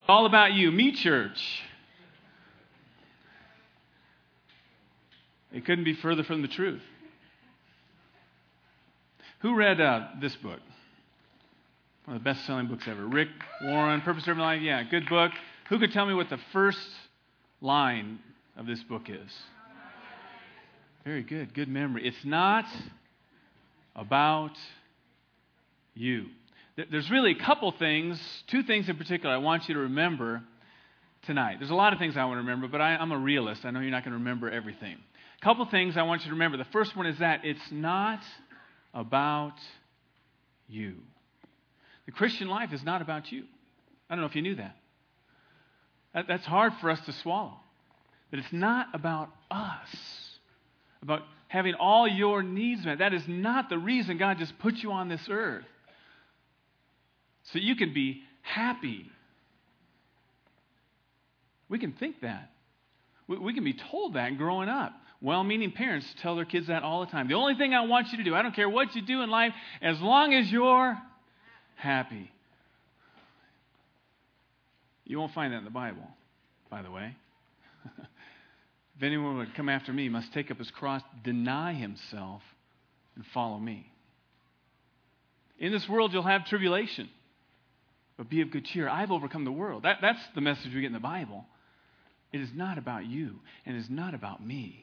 All about you, Me Church. It couldn't be further from the truth. Who read this book? One of the best-selling books ever. Rick Warren, Purpose-Driven Life. Yeah, good book. Who could tell me what the first line of this book is? Very good. Good memory. It's not about you. There's really a couple things, two things in particular I want you to remember tonight. There's a lot of things I want to remember, but I'm a realist. I know you're not going to remember everything. A couple things I want you to remember. The first one is that it's not about you. The Christian life is not about you. I don't know if you knew that. That's hard for us to swallow. That it's not about us, about having all your needs met. That is not the reason God just put you on this earth. So you can be happy. We can think that. We can be told that growing up. Well-meaning parents tell their kids that all the time. The only thing I want you to do, I don't care what you do in life, as long as you're happy. You won't find that in the Bible, by the way. If anyone would come after me, he must take up his cross, deny himself, and follow me. In this world, you'll have tribulation. But be of good cheer. I've overcome the world. That's the message we get in the Bible. It is not about you, and it is not about me.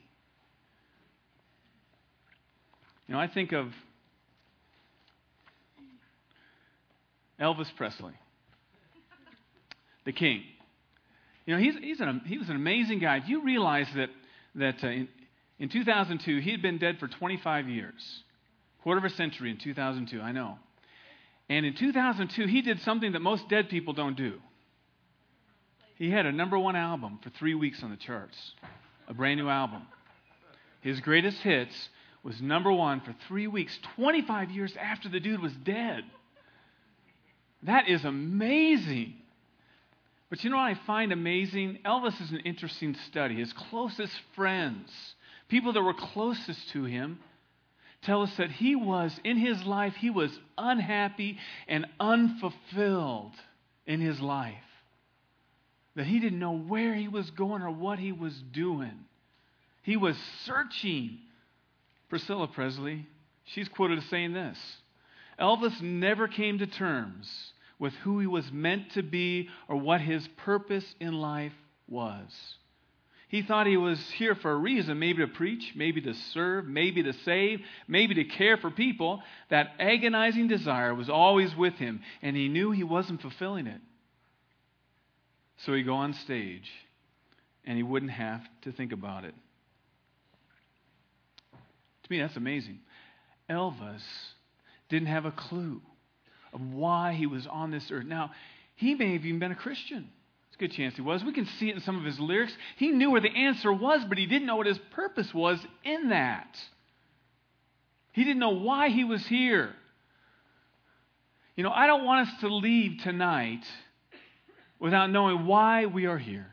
You know, I think of Elvis Presley, the king. You know, he was an amazing guy. Do you realize that in 2002, he had been dead for 25 years, quarter of a century in 2002, I know. And in 2002, he did something that most dead people don't do. He had a number one album for 3 weeks on the charts, a brand new album. His greatest hits was number one for 3 weeks, 25 years after the dude was dead. That is amazing. But you know what I find amazing? Elvis is an interesting study. His closest friends, people that were closest to him, tell us that in his life, he was unhappy and unfulfilled in his life. That he didn't know where he was going or what he was doing. He was searching. Priscilla Presley, she's quoted as saying this: Elvis never came to terms with who he was meant to be or what his purpose in life was. He thought he was here for a reason, maybe to preach, maybe to serve, maybe to save, maybe to care for people. That agonizing desire was always with him, and he knew he wasn't fulfilling it. So he'd go on stage, and he wouldn't have to think about it. To me, that's amazing. Elvis didn't have a clue of why he was on this earth. Now, he may have even been a Christian. It's a good chance he was. We can see it in some of his lyrics. He knew where the answer was, but he didn't know what his purpose was in that. He didn't know why he was here. You know, I don't want us to leave tonight without knowing why we are here.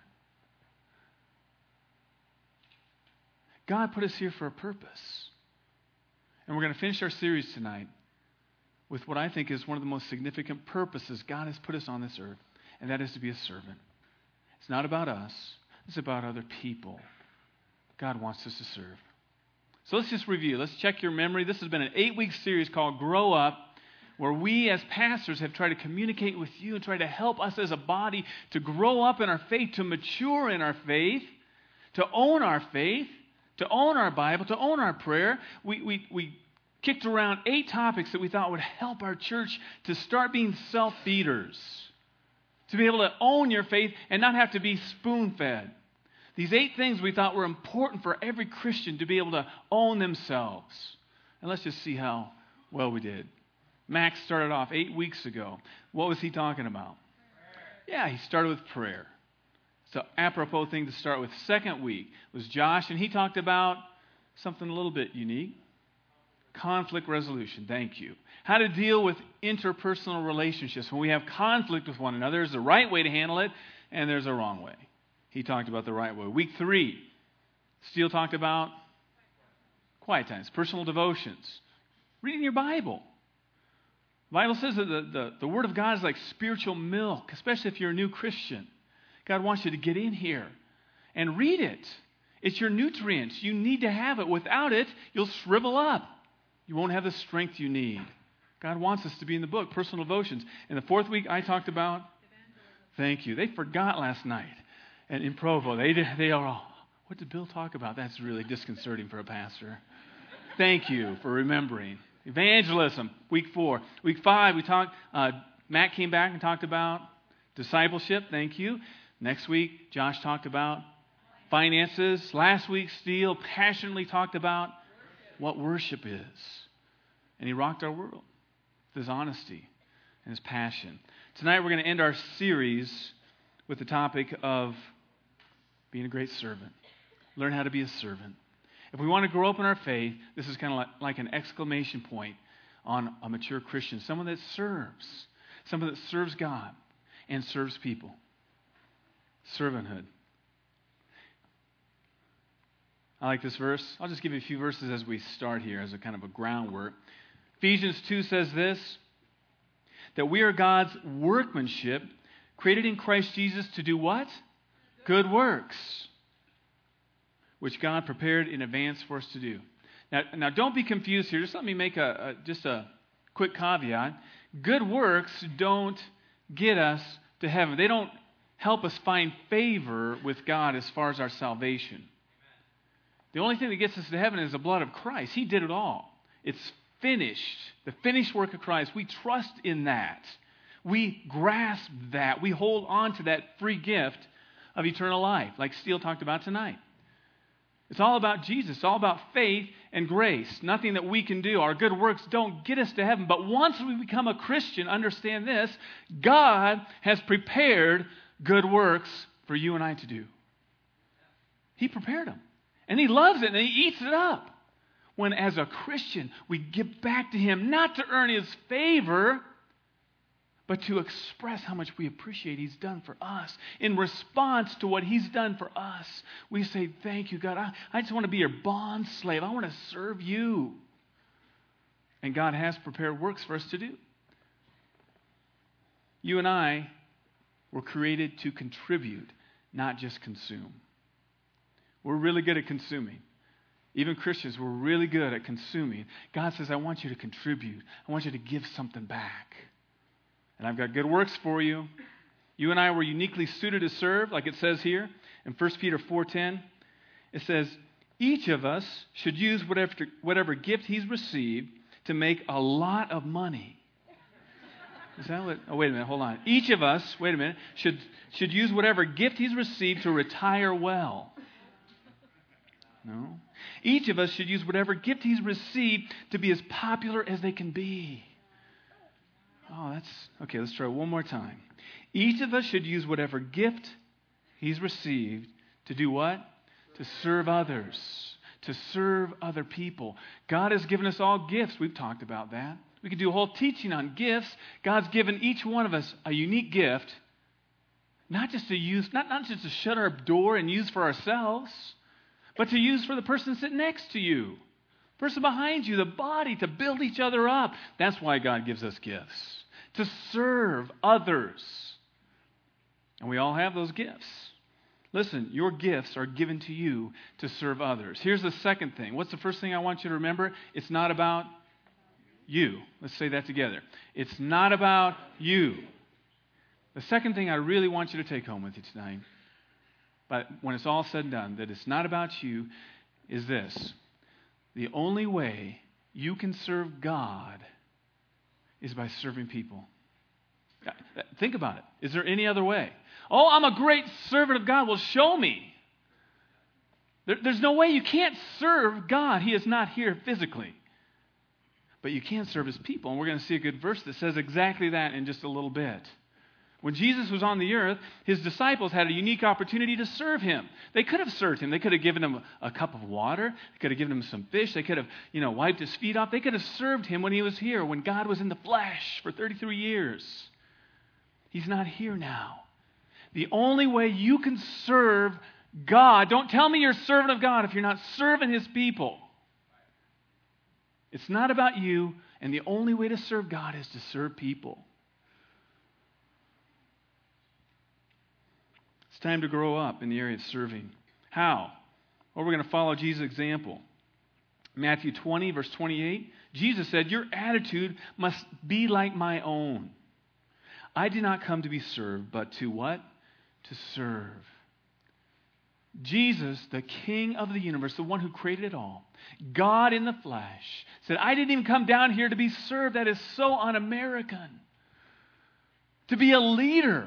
God put us here for a purpose. And we're going to finish our series tonight with what I think is one of the most significant purposes God has put us on this earth, and that is to be a servant. It's not about us. It's about other people. God wants us to serve. So let's just review. Let's check your memory. This has been an 8-week series called Grow Up, where we as pastors have tried to communicate with you and try to help us as a body to grow up in our faith, to mature in our faith, to own our faith, to own our Bible, to own our prayer. We kicked around 8 topics that we thought would help our church to start being self-feeders, to be able to own your faith and not have to be spoon-fed. These 8 things we thought were important for every Christian to be able to own themselves. And let's just see how well we did. Max started off 8 weeks ago. What was he talking about? Yeah, he started with prayer. So apropos thing to start with. Second week was Josh, and he talked about something a little bit unique. Conflict resolution. Thank you. How to deal with interpersonal relationships. When we have conflict with one another, there's a right way to handle it, and there's a wrong way. He talked about the right way. Week 3, Steele talked about quiet times, personal devotions, reading your Bible. The Bible says that the Word of God is like spiritual milk, especially if you're a new Christian. God wants you to get in here and read it. It's your nutrients. You need to have it. Without it, you'll shrivel up. You won't have the strength you need. God wants us to be in the book, personal devotions. In the fourth week, I talked about, thank you. They forgot last night. And in Provo, they are all, what did Bill talk about? That's really disconcerting for a pastor. Thank you for remembering. Evangelism, week 4. Week 5, we talked, Matt came back and talked about discipleship. Thank you. Next week, Josh talked about finances. Last week, Steele passionately talked about what worship is. And he rocked our world with his honesty and his passion. Tonight, we're going to end our series with the topic of being a great servant. Learn how to be a servant. If we want to grow up in our faith, this is kind of like an exclamation point on a mature Christian. Someone that serves God and serves people. Servanthood. I like this verse. I'll just give you a few verses as we start here as a kind of a groundwork. Ephesians 2 says this, that we are God's workmanship, created in Christ Jesus to do what? Good works, which God prepared in advance for us to do. Now don't be confused here. Just let me make a quick caveat. Good works don't get us to heaven. They don't help us find favor with God as far as our salvation. The only thing that gets us to heaven is the blood of Christ. He did it all. It's finished. The finished work of Christ. We trust in that. We grasp that. We hold on to that free gift of eternal life, like Steele talked about tonight. It's all about Jesus. It's all about faith and grace. Nothing that we can do. Our good works don't get us to heaven. But once we become a Christian, understand this, God has prepared good works for you and I to do. He prepared them. And He loves it and He eats it up. When as a Christian, we give back to Him, not to earn His favor, but to express how much we appreciate He's done for us. In response to what He's done for us, we say, thank you, God. I just want to be your bond slave. I want to serve you. And God has prepared works for us to do. You and I were created to contribute, not just consume. We're really good at consuming. Even Christians, we're really good at consuming. God says, I want you to contribute. I want you to give something back. And I've got good works for you. You and I were uniquely suited to serve, like it says here in 1 Peter 4:10. It says, each of us should use whatever gift he's received to make a lot of money. Is that what? Oh, wait a minute. Hold on. Each of us, wait a minute, should use whatever gift he's received to retire well. No. Each of us should use whatever gift he's received to be as popular as they can be. Oh, that's... Okay, let's try one more time. Each of us should use whatever gift he's received to do what? To serve others. To serve other people. God has given us all gifts. We've talked about that. We could do a whole teaching on gifts. God's given each one of us a unique gift. Not just to use, not just to shut our door and use for ourselves, but to use for the person sitting next to you, person behind you, the body, to build each other up. That's why God gives us gifts, to serve others. And we all have those gifts. Listen, your gifts are given to you to serve others. Here's the second thing. What's the first thing I want you to remember? It's not about you. Let's say that together. It's not about you. The second thing I really want you to take home with you tonight, but when it's all said and done, that it's not about you, is this. The only way you can serve God is by serving people. Think about it. Is there any other way? Oh, I'm a great servant of God. Well, show me. There's no way. You can't serve God. He is not here physically. But you can serve His people. And we're going to see a good verse that says exactly that in just a little bit. When Jesus was on the earth, His disciples had a unique opportunity to serve Him. They could have served Him. They could have given Him a cup of water. They could have given Him some fish. They could have, wiped His feet off. They could have served Him when He was here, when God was in the flesh for 33 years. He's not here now. The only way you can serve God, don't tell me you're a servant of God if you're not serving His people. It's not about you, And the only way to serve God is to serve people. It's time to grow up in the area of serving. How? Well, we're going to follow Jesus' example. Matthew 20, verse 28, Jesus said, "Your attitude must be like my own. I did not come to be served, but to what? To serve." Jesus, the King of the universe, the one who created it all, God in the flesh, said, "I didn't even come down here to be served." That is so un-American. To be a leader.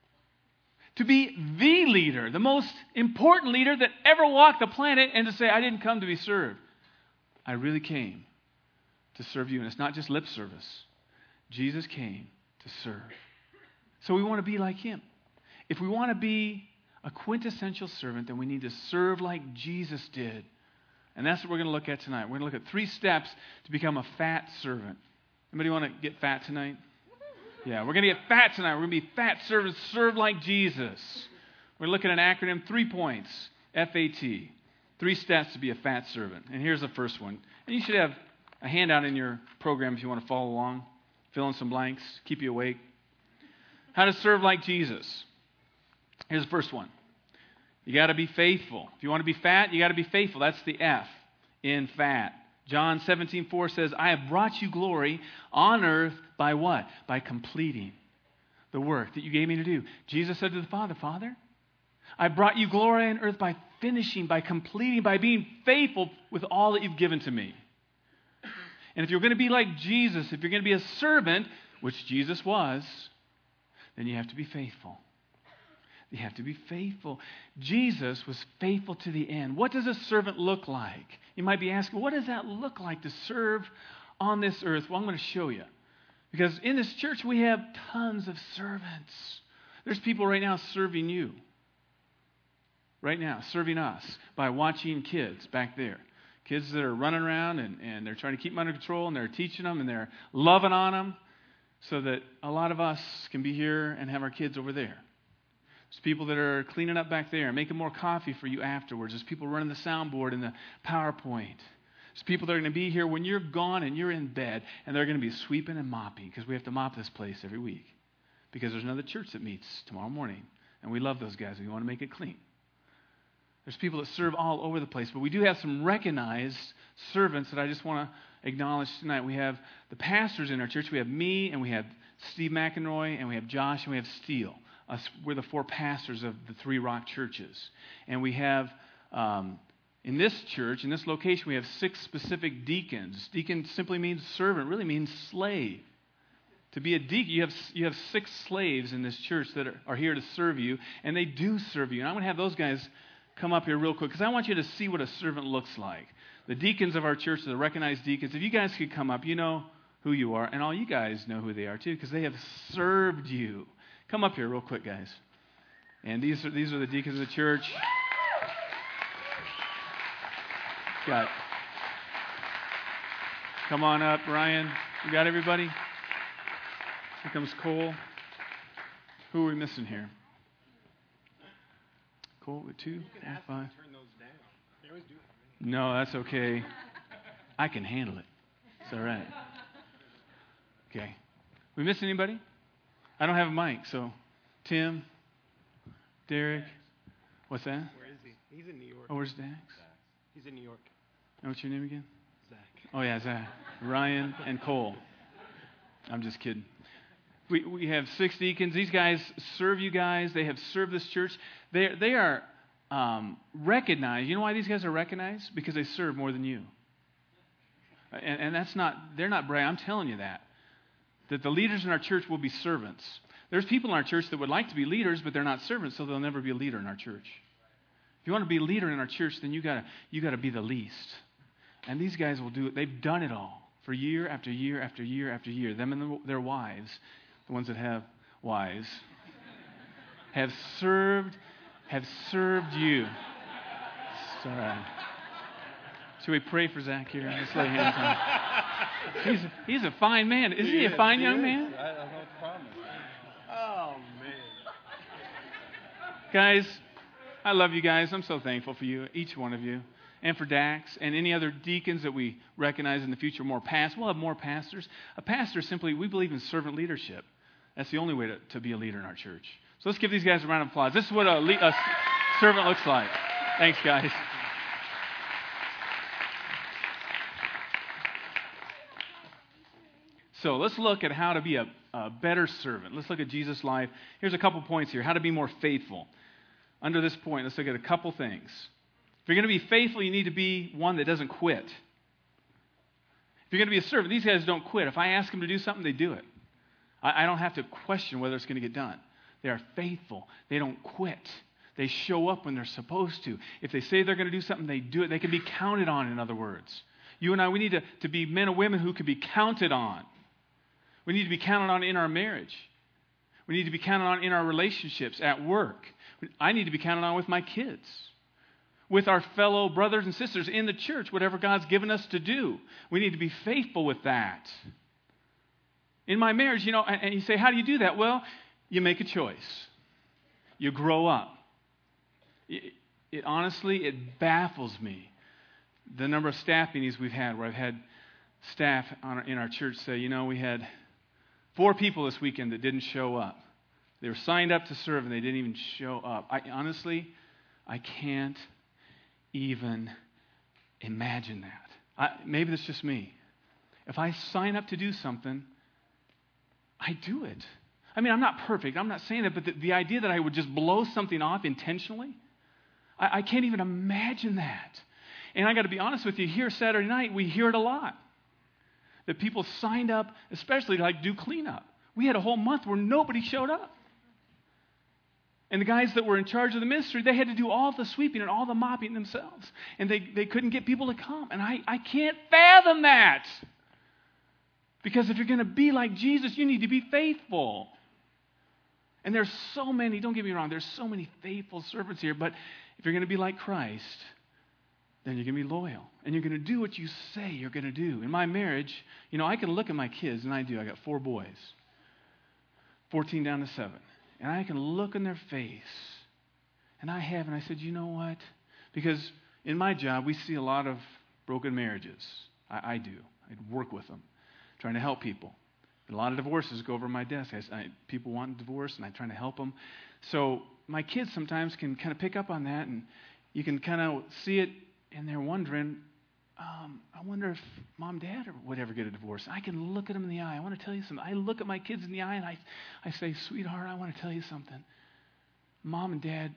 To be the leader, the most important leader that ever walked the planet, and to say, "I didn't come to be served. I really came to serve you." And it's not just lip service. Jesus came to serve. So we want to be like him. If we want to be a quintessential servant, then we need to serve like Jesus did. And that's what we're going to look at tonight. We're going to look at 3 steps to become a fat servant. Anybody want to get fat tonight? Yeah, we're going to get fat tonight. We're going to be fat servants, serve like Jesus. We're looking at an acronym, 3 points, FAT. 3 steps to be a fat servant. And here's the first one. And you should have a handout in your program if you want to follow along. Fill in some blanks, keep you awake. How to serve like Jesus. Here's the first one. You got to be faithful. If you want to be fat, you got to be faithful. That's the F in fat. John 17:4 says, "I have brought you glory on earth by what? By completing the work that you gave me to do." Jesus said to the Father, "Father, I brought you glory on earth by finishing, by completing, by being faithful with all that you've given to me." And if you're going to be like Jesus, if you're going to be a servant, which Jesus was, then you have to be faithful. You have to be faithful. Jesus was faithful to the end. What does a servant look like? You might be asking, what does that look like to serve on this earth? Well, I'm going to show you. Because in this church, we have tons of servants. There's people right now serving you. Right now, serving us by watching kids back there. Kids that are running around and they're trying to keep them under control, and they're teaching them and they're loving on them so that a lot of us can be here and have our kids over there. There's people that are cleaning up back there, making more coffee for you afterwards. There's people running the soundboard and the PowerPoint. There's people that are going to be here when you're gone and you're in bed, and they're going to be sweeping and mopping, because we have to mop this place every week. Because there's another church that meets tomorrow morning, and we love those guys. We want to make it clean. There's people that serve all over the place, but we do have some recognized servants that I just want to acknowledge tonight. We have the pastors in our church. We have me, and we have Steve McEnroy, and we have Josh, and we have Steele. We're the 4 pastors of the 3 Rock churches. And we have, in this church, in this location, we have 6 specific deacons. Deacon simply means servant, really means slave. To be a deacon, you have 6 slaves in this church that are here to serve you, and they do serve you. And I'm going to have those guys come up here real quick, because I want you to see what a servant looks like. The deacons of our church, the recognized deacons, if you guys could come up, you know who you are, and all you guys know who they are too, because they have served you. Come up here real quick, guys. And these are the deacons of the church. Come on up, Ryan. You got everybody? Here comes Cole. Who are we missing here? Cole with 2, 4, 5. Turn those down. They always do it. No, that's okay. I can handle it. It's all right. Okay. We miss anybody? I don't have a mic, so Tim, Derek, what's that? Where is he? He's in New York. Oh, where's Dax? He's in New York. And what's your name again? Zach. Oh, yeah, Zach. Ryan and Cole. I'm just kidding. We have 6 deacons. These guys serve you guys. They have served this church. They are recognized. You know why these guys are recognized? Because they serve more than you. And they're not bragging. I'm telling you that the leaders in our church will be servants. There's people in our church that would like to be leaders, but they're not servants, so they'll never be a leader in our church. If you want to be a leader in our church, then you gotta be the least. And these guys will do it. They've done it all for year after year after year after year. Them and their wives, the ones that have wives, have served you. It's all right. Should we pray for Zach here? Let's lay hands on him. He's a fine man. Isn't he a fine young man? I don't know what the problem is. Oh, man. Guys, I love you guys. I'm so thankful for you, each one of you. and for Dax and any other deacons that we recognize in the future, more pastors. We'll have more pastors. A pastor simply, we believe in servant leadership. That's the only way to be a leader in our church. So let's give these guys a round of applause. This is what a servant looks like. Thanks, guys. So let's look at how to be a better servant. Let's look at Jesus' life. Here's a couple points here. How to be more faithful. Under this point, let's look at a couple things. If you're going to be faithful, you need to be one that doesn't quit. If you're going to be a servant, these guys don't quit. If I ask them to do something, they do it. I don't have to question whether it's going to get done. They are faithful. They don't quit. They show up when they're supposed to. If they say they're going to do something, they do it. They can be counted on, in other words. You and I, we need to be men and women who can be counted on. We need to be counted on in our marriage. We need to be counted on in our relationships, at work. I need to be counted on with my kids, with our fellow brothers and sisters in the church, whatever God's given us to do. We need to be faithful with that. In my marriage, and you say, how do you do that? Well, you make a choice. You grow up. Honestly, it baffles me the number of staff meetings we've had where I've had staff in our church say, we had 4 people this weekend that didn't show up. They were signed up to serve and they didn't even show up. I can't even imagine that. Maybe that's just me. If I sign up to do something, I do it. I'm not perfect. I'm not saying that, but the idea that I would just blow something off intentionally, I can't even imagine that. And I got to be honest with you, here Saturday night, we hear it a lot. That people signed up, especially to do cleanup. We had a whole month where nobody showed up. And the guys that were in charge of the ministry, they had to do all the sweeping and all the mopping themselves. And they couldn't get people to come. And I can't fathom that. Because if you're going to be like Jesus, you need to be faithful. And there's so many, don't get me wrong, there's so many faithful servants here. But if you're going to be like Christ, then you're going to be loyal. And you're going to do what you say you're going to do. In my marriage, I can look at my kids, and I do. I got 4 boys, 14 down to 7. And I can look in their face. And I said, you know what? Because in my job, we see a lot of broken marriages. I do. I work with them, trying to help people. And a lot of divorces go over my desk. People want a divorce, and I'm trying to help them. So my kids sometimes can kind of pick up on that, and you can kind of see it, and they're wondering, I wonder if mom and dad would ever get a divorce. I can look at them in the eye. I want to tell you something. I look at my kids in the eye, and I say, sweetheart, I want to tell you something. Mom and dad,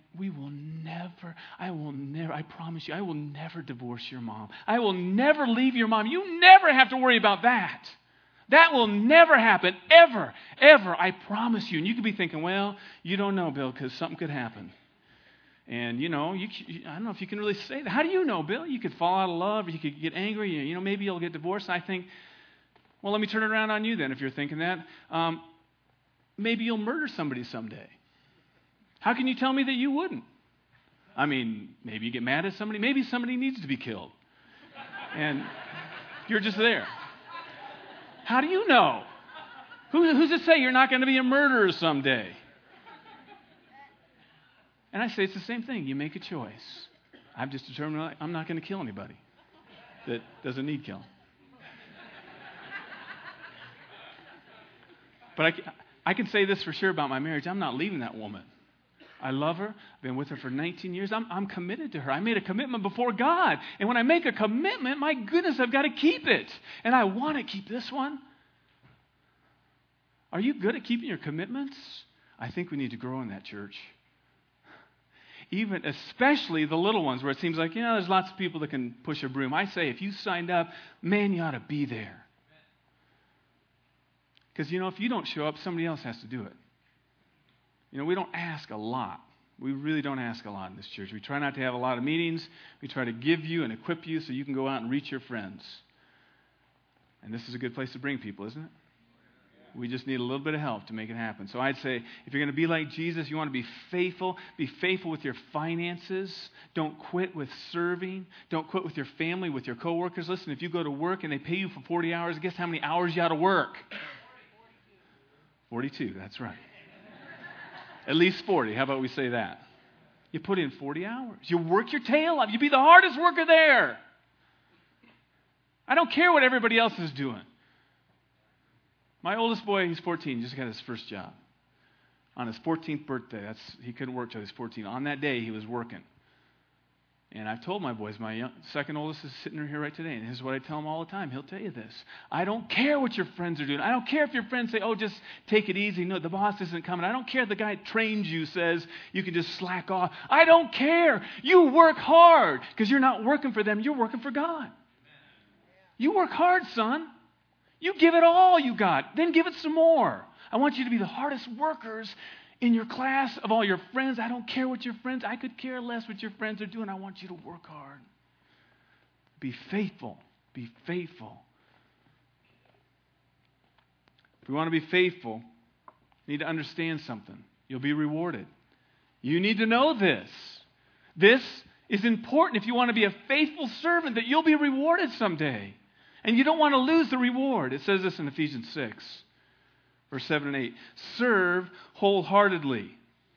I promise you, I will never divorce your mom. I will never leave your mom. You never have to worry about that. That will never happen, ever, ever, I promise you. And you could be thinking, well, you don't know, Bill, because something could happen. And, I don't know if you can really say that. How do you know, Bill? You could fall out of love, or you could get angry, maybe you'll get divorced. I think, well, let me turn it around on you then if you're thinking that. Maybe you'll murder somebody someday. How can you tell me that you wouldn't? Maybe you get mad at somebody. Maybe somebody needs to be killed. And you're just there. How do you know? Who's to say you're not going to be a murderer someday? And I say it's the same thing. You make a choice. I've just determined I'm not going to kill anybody that doesn't need killing. But I can say this for sure about my marriage. I'm not leaving that woman. I love her. I've been with her for 19 years. I'm committed to her. I made a commitment before God. And when I make a commitment, my goodness, I've got to keep it. And I want to keep this one. Are you good at keeping your commitments? I think we need to grow in that, church. Especially the little ones where it seems like, there's lots of people that can push a broom. I say, if you signed up, man, you ought to be there. Because, if you don't show up, somebody else has to do it. We don't ask a lot. We really don't ask a lot in this church. We try not to have a lot of meetings. We try to give you and equip you so you can go out and reach your friends. And this is a good place to bring people, isn't it? We just need a little bit of help to make it happen. So I'd say, if you're going to be like Jesus, you want to be faithful. Be faithful with your finances. Don't quit with serving. Don't quit with your family, with your coworkers. Listen, if you go to work and they pay you for 40 hours, guess how many hours you ought to work? 42, that's right. At least 40. How about we say that? You put in 40 hours. You work your tail off. You be the hardest worker there. I don't care what everybody else is doing. My oldest boy, he's 14, just got his first job. On his 14th birthday, he couldn't work till he was 14. On that day, he was working. And I've told my boys, second oldest is sitting here right today, and this is what I tell him all the time. He'll tell you this. I don't care what your friends are doing. I don't care if your friends say, oh, just take it easy. No, the boss isn't coming. I don't care if the guy that trains you says you can just slack off. I don't care. You work hard because you're not working for them. You're working for God. You work hard, son. You give it all you got. Then give it some more. I want you to be the hardest workers in your class of all your friends. I don't care what your friends, I could care less what your friends are doing. I want you to work hard. Be faithful. Be faithful. If we want to be faithful, you need to understand something. You'll be rewarded. You need to know this. This is important if you want to be a faithful servant, that you'll be rewarded someday. And you don't want to lose the reward. It says this in Ephesians 6. Verse 7 and 8, serve wholeheartedly,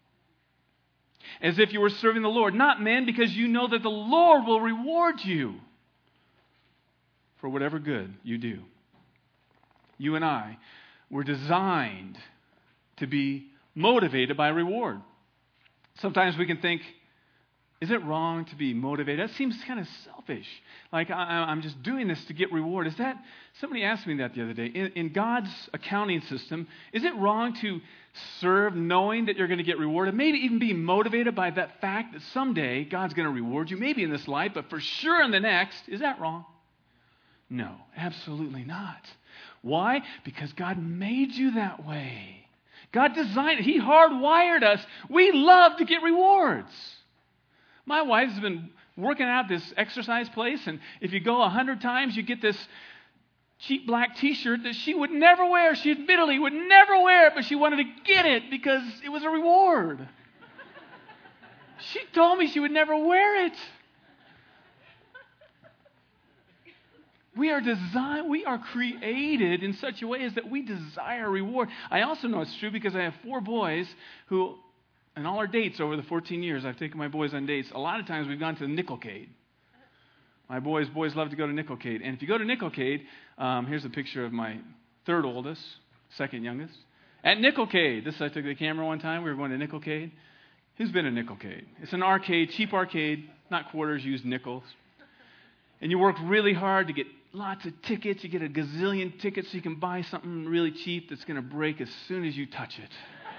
as if you were serving the Lord, not men, because you know that the Lord will reward you for whatever good you do. You and I were designed to be motivated by reward. Sometimes we can think, is it wrong to be motivated? That seems kind of selfish. Like I'm just doing this to get reward. Is that, somebody asked me that the other day. In God's accounting system, is it wrong to serve knowing that you're going to get rewarded? Maybe even be motivated by that fact that someday God's going to reward you, maybe in this life, but for sure in the next. Is that wrong? No, absolutely not. Why? Because God made you that way. God designed it. He hardwired us. We love to get rewards. My wife's been working out this exercise place, and if you go 100 times, you get this cheap black T-shirt that she would never wear. She admittedly would never wear it, but she wanted to get it because it was a reward. She told me she would never wear it. We are created in such a way as that we desire reward. I also know it's true because I have 4 boys who, and all our dates over the 14 years, I've taken my boys on dates. A lot of times we've gone to the Nickelcade. My boys love to go to Nickelcade. And if you go to Nickelcade, here's a picture of my 3rd oldest, 2nd youngest. At Nickelcade, I took the camera one time. We were going to Nickelcade. Who's been to Nickelcade? It's an arcade, cheap arcade, not quarters, use nickels. And you work really hard to get lots of tickets. You get a gazillion tickets so you can buy something really cheap that's going to break as soon as you touch it.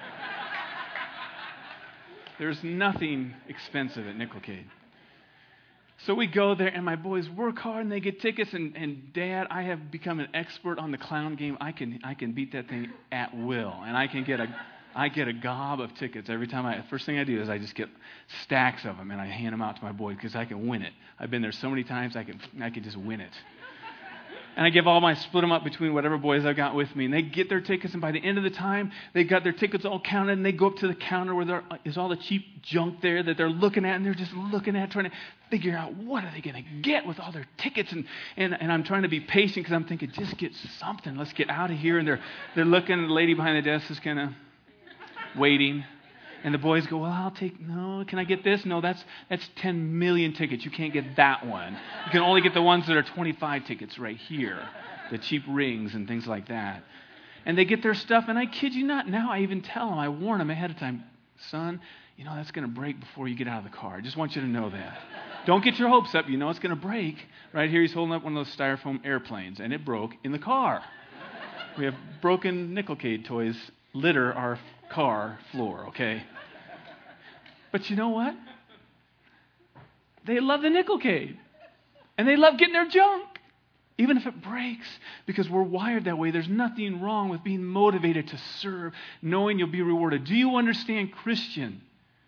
There's nothing expensive at Nickelcade. So we go there, and my boys work hard, and they get tickets. And Dad, I have become an expert on the clown game. I can beat that thing at will, and I get a gob of tickets every time. First thing I do is I just get stacks of them, and I hand them out to my boys because I can win it. I've been there so many times, I can just win it. And I split them up between whatever boys I've got with me. And they get their tickets, and by the end of the time, they've got their tickets all counted, and they go up to the counter where there is all the cheap junk there that they're looking at, and they're just looking at, trying to figure out what are they going to get with all their tickets. And I'm trying to be patient because I'm thinking, just get something. Let's get out of here. And they're looking, and the lady behind the desk is kind of waiting. And the boys go, well, can I get this? No, that's 10 million tickets. You can't get that one. You can only get the ones that are 25 tickets right here, the cheap rings and things like that. And they get their stuff, and I kid you not, now I even tell them, I warn them ahead of time, son, that's going to break before you get out of the car. I just want you to know that. Don't get your hopes up. It's going to break. Right here, he's holding up one of those styrofoam airplanes, and it broke in the car. We have broken Nickelcade toys litter our car floor, okay? But you know what? They love the Nickelcade. And they love getting their junk. Even if it breaks. Because we're wired that way. There's nothing wrong with being motivated to serve, knowing you'll be rewarded. Do you understand, Christian,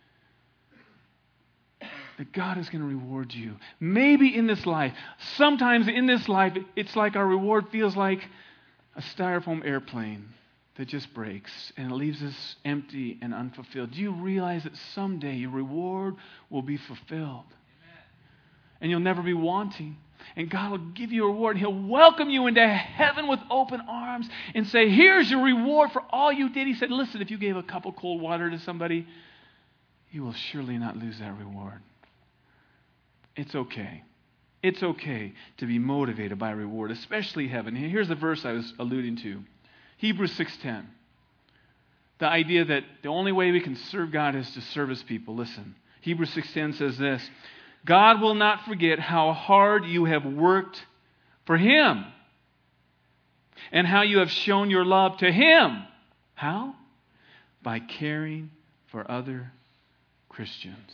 that God is going to reward you? Maybe in this life. Sometimes in this life, it's like our reward feels like a styrofoam airplane that just breaks and it leaves us empty and unfulfilled. Do you realize that someday your reward will be fulfilled? Amen. And you'll never be wanting. And God will give you a reward. And He'll welcome you into heaven with open arms and say, here's your reward for all you did. He said, listen, if you gave a cup of cold water to somebody, you will surely not lose that reward. It's okay. It's okay to be motivated by a reward, especially heaven. Here's the verse I was alluding to. Hebrews 6:10. The idea that the only way we can serve God is to serve His people. Listen, Hebrews 6:10 says this, God will not forget how hard you have worked for Him and how you have shown your love to Him. How? By caring for other Christians.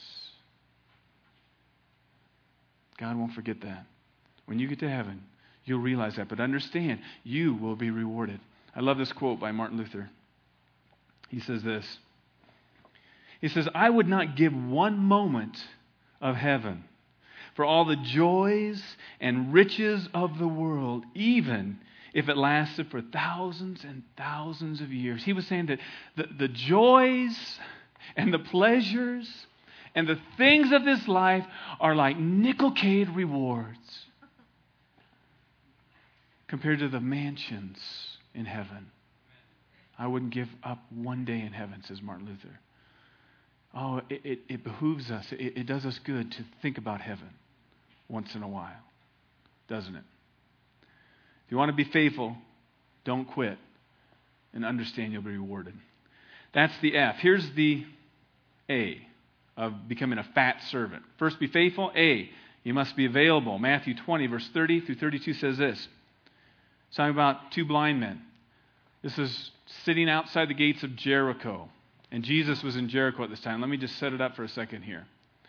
God won't forget that. When you get to heaven, you'll realize that. But understand, you will be rewarded. I love this quote by Martin Luther. He says this. He says, I would not give one moment of heaven for all the joys and riches of the world, even if it lasted for thousands and thousands of years. He was saying that the joys and the pleasures and the things of this life are like nickel-cade rewards compared to the mansions in heaven. I wouldn't give up one day in heaven, says Martin Luther. Oh, it behooves us. It does us good to think about heaven once in a while, doesn't it? If you want to be faithful, don't quit, and understand you'll be rewarded. That's the F. Here's the A of becoming a fat servant. First, be faithful. A, you must be available. Matthew 20, verse 30 through 32 says this. It's talking about two blind men. This is sitting outside the gates of Jericho. And Jesus was in Jericho at this time. Let me just set it up for a second here.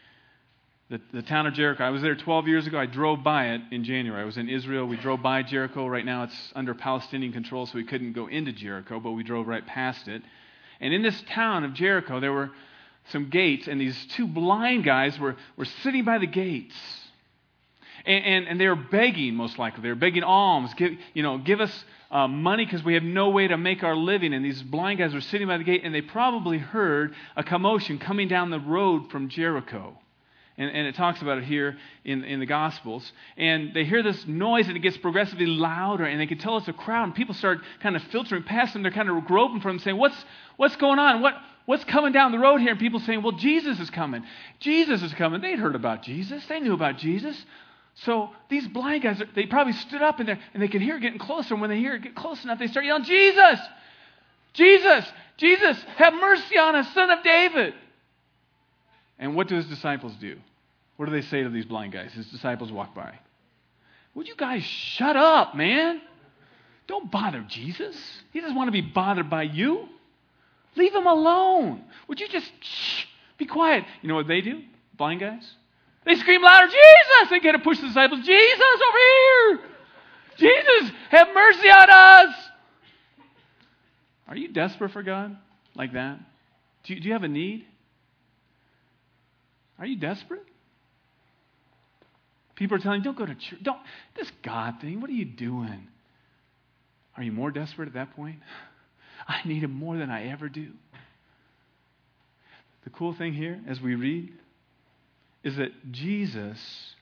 The town of Jericho. I was there 12 years ago. I drove by it in January. I was in Israel. We drove by Jericho. Right now it's under Palestinian control, so we couldn't go into Jericho, but we drove right past it. And in this town of Jericho, there were some gates, and these two blind guys were sitting by the gates. And they were begging, most likely. They were begging alms. Give us money because we have no way to make our living. And these blind guys were sitting by the gate, and they probably heard a commotion coming down the road from Jericho. And it talks about it here in the Gospels. And they hear this noise, and it gets progressively louder, and they can tell it's a crowd. And people start kind of filtering past them. They're kind of groping for them, saying, What's going on? What's coming down the road here? And people saying, well, Jesus is coming. Jesus is coming. They'd heard about Jesus. They knew about Jesus. So these blind guys, they probably stood up in there, and they could hear it getting closer. And when they hear it get close enough, they start yelling, Jesus! Jesus! Jesus! Have mercy on us, Son of David! And what do his disciples do? What do they say to these blind guys? His disciples walk by. Would you guys shut up, man? Don't bother Jesus. He doesn't want to be bothered by you. Leave him alone. Would you just be quiet? You know what they do? Blind guys? They scream louder, Jesus! They get to push the disciples. Jesus, over here! Jesus, have mercy on us! Are you desperate for God like that? Do you have a need? Are you desperate? People are telling you, don't go to church. This God thing, what are you doing? Are you more desperate at that point? I need Him more than I ever do. The cool thing here, as we read, is that Jesus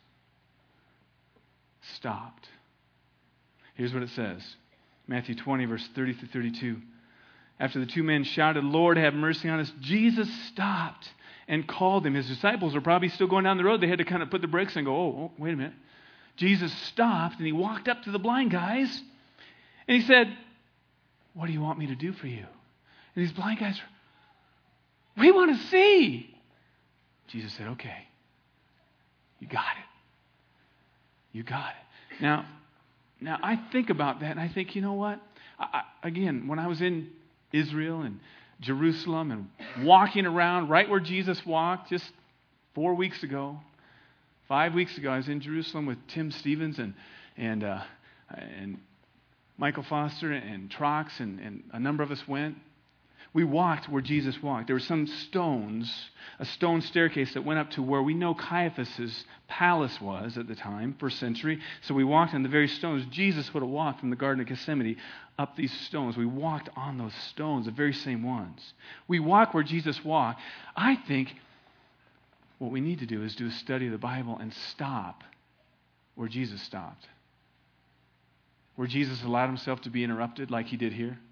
stopped. Here's what it says. Matthew 20, verse 30 through 32. After the two men shouted, Lord, have mercy on us, Jesus stopped and called them. His disciples were probably still going down the road. They had to kind of put the brakes and go, oh, wait a minute. Jesus stopped, and He walked up to the blind guys, and He said, what do you want me to do for you? And these blind guys, we want to see. Jesus said, okay, you got it. You got it. Now I think about that, and I think, you know what? Again, when I was in Israel and Jerusalem and walking around right where Jesus walked just 4 weeks ago, 5 weeks ago, I was in Jerusalem with Tim Stevens and Michael Foster and Trox and a number of us went. We walked where Jesus walked. There were some stones, a stone staircase that went up to where we know Caiaphas' palace was at the time, first century. So we walked on the very stones. Jesus would have walked from the Garden of Gethsemane up these stones. We walked on those stones, the very same ones. We walk where Jesus walked. I think what we need to do is do a study of the Bible and stop where Jesus stopped. Where Jesus allowed Himself to be interrupted like He did here.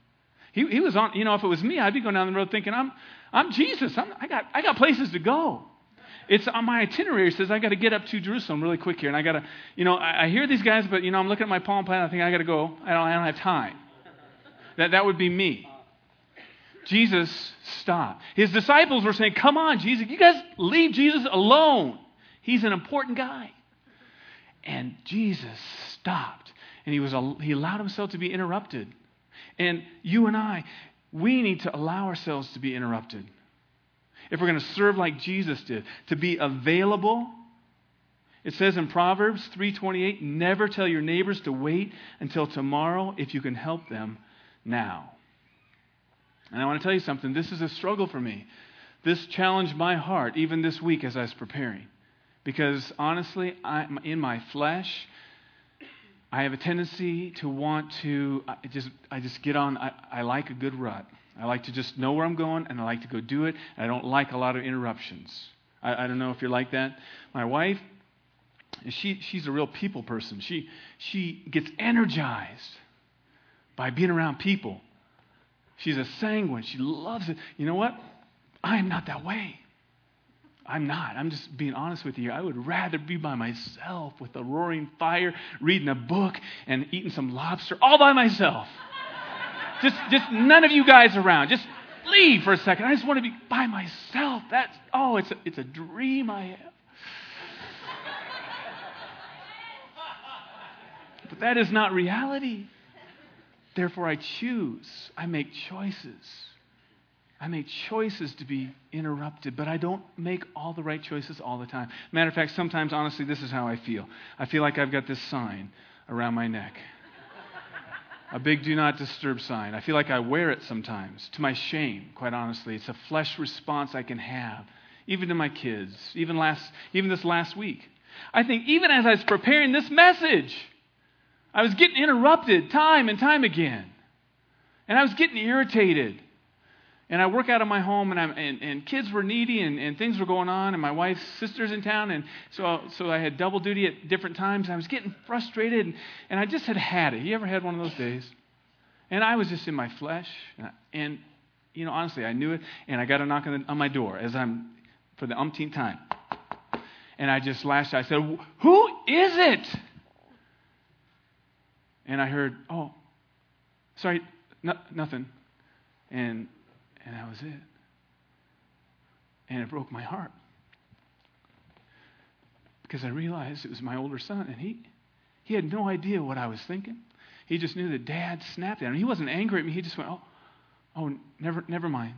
He was on, if it was me, I'd be going down the road thinking, I'm Jesus. I got places to go. It's on my itinerary. It says I got to get up to Jerusalem really quick here. And I got to, I hear these guys, but, I'm looking at my Palm Planet. I think I got to go. I don't have time. That would be me. Jesus stopped. His disciples were saying, come on, Jesus. You guys leave Jesus alone. He's an important guy. And Jesus stopped. And he allowed himself to be interrupted. And you and I, we need to allow ourselves to be interrupted. If we're going to serve like Jesus did, to be available. It says in Proverbs 3:28, never tell your neighbors to wait until tomorrow if you can help them now. And I want to tell you something. This is a struggle for me. This challenged my heart even this week as I was preparing. Because honestly, in my flesh, I have a tendency to want to, I just get on, I like a good rut. I like to just know where I'm going, and I like to go do it. And I don't like a lot of interruptions. I don't know if you're like that. My wife, she's a real people person. She gets energized by being around people. She's a sanguine. She loves it. You know what? I am not that way. I'm not. I'm just being honest with you. I would rather be by myself with a roaring fire, reading a book, and eating some lobster all by myself. Just none of you guys around. Just leave for a second. I just want to be by myself. It's a dream I have. But that is not reality. Therefore, I choose. I make choices. I make choices to be interrupted, but I don't make all the right choices all the time. Matter of fact, sometimes, honestly, this is how I feel. I feel like I've got this sign around my neck. A big do not disturb sign. I feel like I wear it sometimes, to my shame, quite honestly. It's a flesh response I can have, even to my kids, even this last week. I think even as I was preparing this message, I was getting interrupted time and time again. And I was getting irritated. And I work out of my home, and kids were needy, and things were going on, and my wife's sister's in town, and so I had double duty at different times, and I was getting frustrated, and I just had it. You ever had one of those days? And I was just in my flesh, and honestly, I knew it, and I got a knock on my door as I'm, for the umpteenth time. And I just lashed out. I said, who is it? And I heard, oh, sorry, nothing. And that was it. And it broke my heart. Because I realized it was my older son, and he had no idea what I was thinking. He just knew that Dad snapped at him. He wasn't angry at me. He just went, oh, never mind.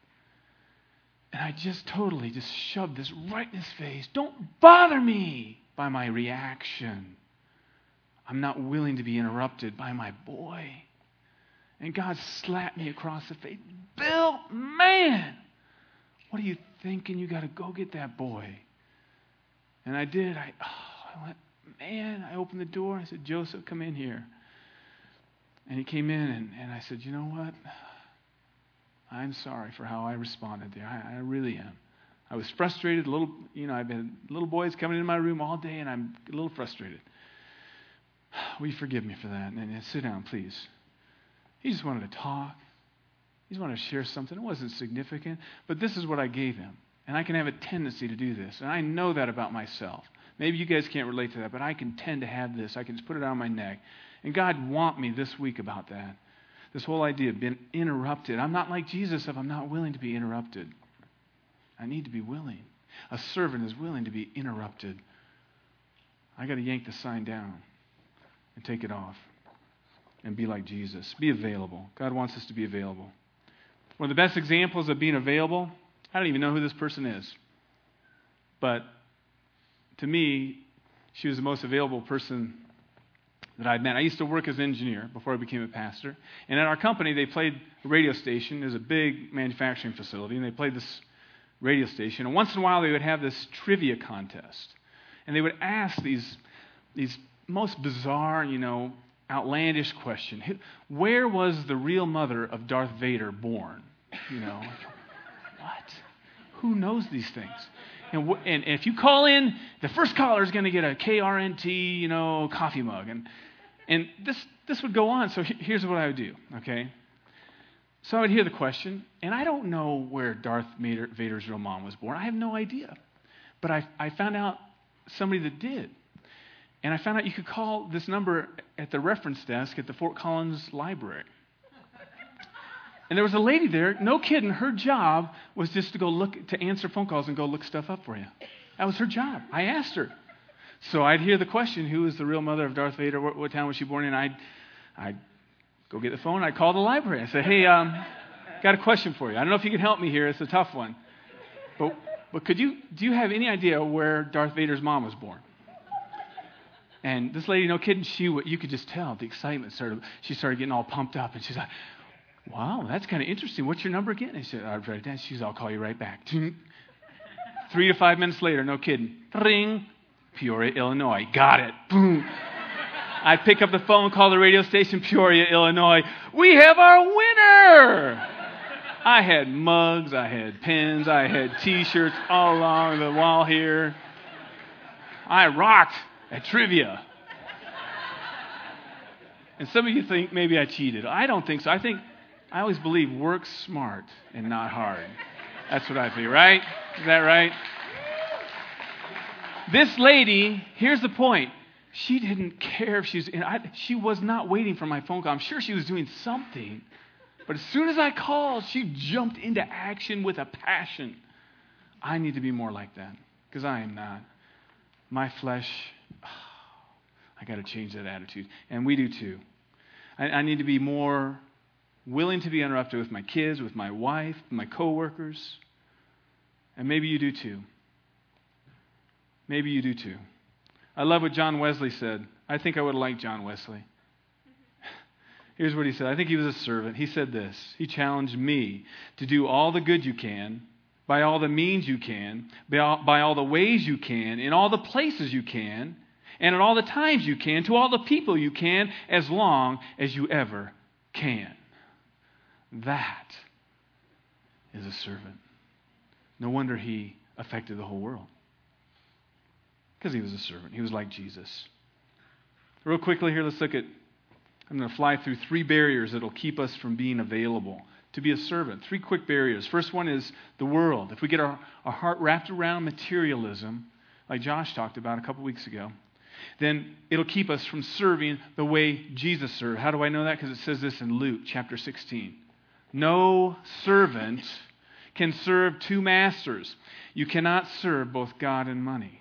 And I just totally shoved this right in his face. Don't bother me by my reaction. I'm not willing to be interrupted by my boy. And God slapped me across the face. Bill, man, what are you thinking? You got to go get that boy. And I did. I went, man, I opened the door. I said, Joseph, come in here. And he came in, and I said, you know what? I'm sorry for how I responded there. I really am. I was frustrated. I've been little boys coming into my room all day, and I'm a little frustrated. Will you forgive me for that? And sit down, please. He just wanted to talk. He just wanted to share something. It wasn't significant, but this is what I gave him. And I can have a tendency to do this. And I know that about myself. Maybe you guys can't relate to that, but I can tend to have this. I can just put it on my neck. And God want me this week about that. This whole idea of being interrupted. I'm not like Jesus if I'm not willing to be interrupted. I need to be willing. A servant is willing to be interrupted. I got to yank the sign down and take it off and be like Jesus. Be available. God wants us to be available. One of the best examples of being available, I don't even know who this person is. But to me, she was the most available person that I'd met. I used to work as an engineer before I became a pastor. And at our company, they played a radio station. There's a big manufacturing facility, and they played this radio station. And once in a while, they would have this trivia contest. And they would ask these most bizarre, outlandish question. Where was the real mother of Darth Vader born? What? Who knows these things? And if you call in, the first caller is going to get a KRNT, coffee mug. And this would go on. So here's what I would do, okay? So I would hear the question, and I don't know where Darth Vader's real mom was born. I have no idea. But I found out somebody that did. And I found out you could call this number at the reference desk at the Fort Collins Library. And there was a lady there, no kidding, her job was just to answer phone calls and go look stuff up for you. That was her job. I asked her. So I'd hear the question, who is the real mother of Darth Vader? What town was she born in? I'd go get the phone. I'd call the library. I said, hey, got a question for you. I don't know if you can help me here. It's a tough one. But do you have any idea where Darth Vader's mom was born? And this lady, no kidding, you could just tell the excitement she started getting all pumped up. And she's like, wow, that's kind of interesting. What's your number again? And she said, I'll write it down. She said, I'll call you right back. 3 to 5 minutes later, no kidding. Ring. Peoria, Illinois. Got it. Boom. I pick up the phone, call the radio station, Peoria, Illinois. We have our winner. I had mugs, I had pens, I had T-shirts all along the wall here. I rocked at trivia. And some of you think maybe I cheated. I don't think so. I always believe work smart and not hard. That's what I think, right? Is that right? This lady, here's the point. She didn't care if she was not waiting for my phone call. I'm sure she was doing something. But as soon as I called, she jumped into action with a passion. I need to be more like that because I am not. My flesh, I got to change that attitude. And we do too. I need to be more willing to be interrupted with my kids, with my wife, my coworkers. And maybe you do too. Maybe you do too. I love what John Wesley said. I think I would like John Wesley. Here's what he said. I think he was a servant. He said this. He challenged me to do all the good you can, by all the means you can, by all the ways you can, in all the places you can, and at all the times you can, to all the people you can, as long as you ever can. That is a servant. No wonder he affected the whole world. Because he was a servant. He was like Jesus. Real quickly here, let's look at, I'm going to fly through 3 barriers that will keep us from being available to be a servant. 3 quick barriers. First one is the world. If we get our heart wrapped around materialism, like Josh talked about a couple weeks ago, then it'll keep us from serving the way Jesus served. How do I know that? Because it says this in Luke chapter 16. No servant can serve 2 masters. You cannot serve both God and money.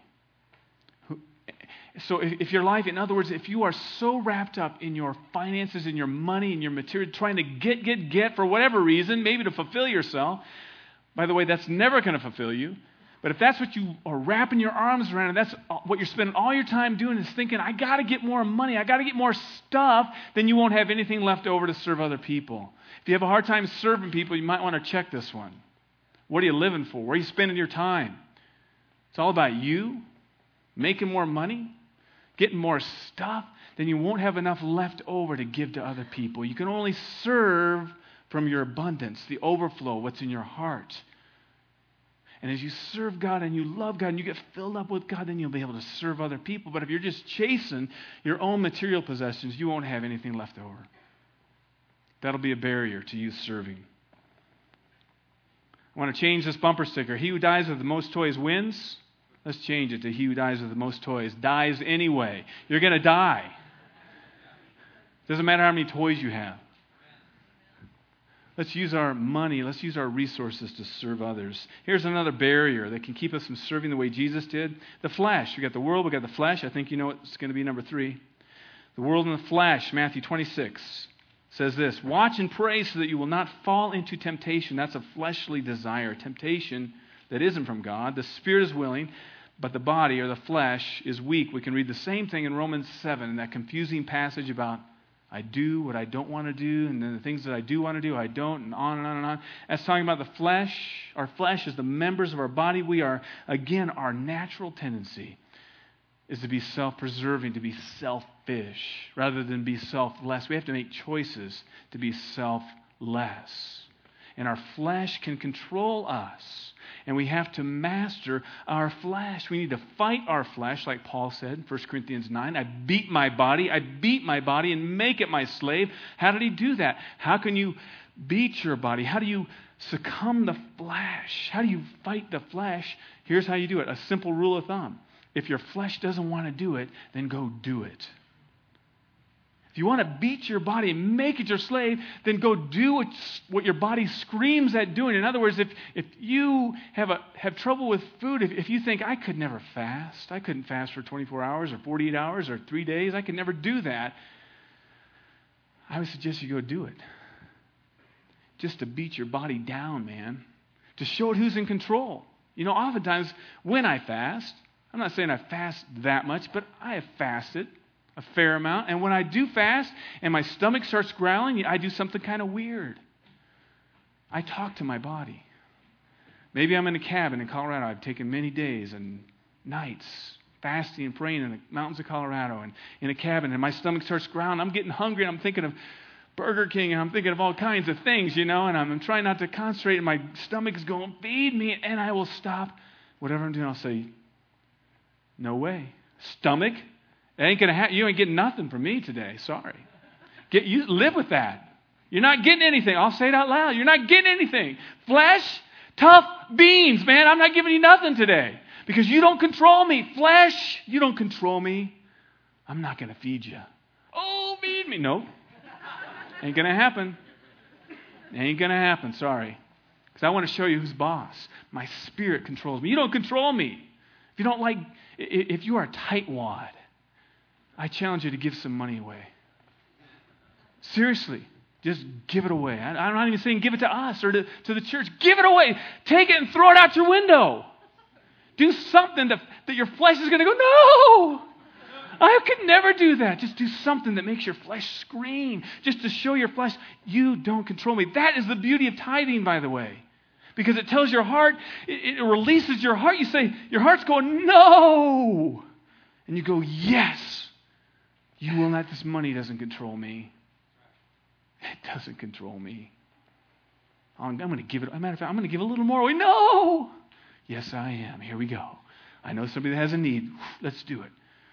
So if your life, in other words, if you are so wrapped up in your finances, in your money, in your material, trying to get for whatever reason, maybe to fulfill yourself, by the way, that's never going to fulfill you. But if that's what you are wrapping your arms around, and that's what you're spending all your time doing is thinking, I got to get more money, I got to get more stuff, then you won't have anything left over to serve other people. If you have a hard time serving people, you might want to check this one. What are you living for? Where are you spending your time? It's all about you, making more money, getting more stuff, then you won't have enough left over to give to other people. You can only serve from your abundance, the overflow, what's in your heart. And as you serve God and you love God and you get filled up with God, then you'll be able to serve other people. But if you're just chasing your own material possessions, you won't have anything left over. That'll be a barrier to you serving. I want to change this bumper sticker. He who dies with the most toys wins. Let's change it to he who dies with the most toys dies anyway. You're going to die. Doesn't matter how many toys you have. Let's use our money, let's use our resources to serve others. Here's another barrier that can keep us from serving the way Jesus did. The flesh. We got the world, we got the flesh. I think you know it's going to be number 3. The world and the flesh. Matthew 26 says this. Watch and pray so that you will not fall into temptation. That's a fleshly desire. Temptation that isn't from God. The spirit is willing, but the body or the flesh is weak. We can read the same thing in Romans 7, in that confusing passage about I do what I don't want to do, and then the things that I do want to do, I don't, and on and on and on. That's talking about the flesh. Our flesh is the members of our body. We are, again, our natural tendency is to be self-preserving, to be selfish, rather than be selfless. We have to make choices to be selfless. and our flesh can control us. And we have to master our flesh. We need to fight our flesh, like Paul said in 1 Corinthians 9. I beat my body and make it my slave. How did he do that? How can you beat your body? How do you succumb the flesh? How do you fight the flesh? Here's how you do it. A simple rule of thumb. If your flesh doesn't want to do it, then go do it. If you want to beat your body and make it your slave, then go do what your body screams at doing. In other words, if you have trouble with food, if you think, I could never fast, I couldn't fast for 24 hours or 48 hours or 3 days, I could never do that, I would suggest you go do it. Just to beat your body down, man. To show it who's in control. You know, oftentimes when I fast, I'm not saying I fast that much, but I have fasted a fair amount. And when I do fast and my stomach starts growling, I do something kind of weird. I talk to my body. Maybe I'm in a cabin in Colorado. I've taken many days and nights fasting and praying in the mountains of Colorado and in a cabin, and my stomach starts growling. I'm getting hungry, and I'm thinking of Burger King, and I'm thinking of all kinds of things, you know, and I'm trying not to concentrate, and my stomach's going, feed me, and I will stop whatever I'm doing. I'll say, no way. Stomach, it ain't going to happen. You ain't getting nothing from me today. Sorry. You live with that. You're not getting anything. I'll say it out loud. You're not getting anything. Flesh, tough beans, man. I'm not giving you nothing today because you don't control me. Flesh, you don't control me. I'm not going to feed you. Oh, feed me. No. Ain't going to happen. Ain't going to happen. Sorry. Because I want to show you who's boss. My spirit controls me. You don't control me. If you are a tightwad, I challenge you to give some money away. Seriously, just give it away. I'm not even saying give it to us or to the church. Give it away. Take it and throw it out your window. Do something that your flesh is going to go, no, I could never do that. Just do something that makes your flesh scream, just to show your flesh, you don't control me. That is the beauty of tithing, by the way. Because it tells your heart, it releases your heart. You say, your heart's going, no. And you go, yes. You will not, this money doesn't control me. It doesn't control me. I'm going to give it, as a matter of fact, I'm going to give a little more away. No. Yes, I am. Here we go. I know somebody that has a need. Let's do it.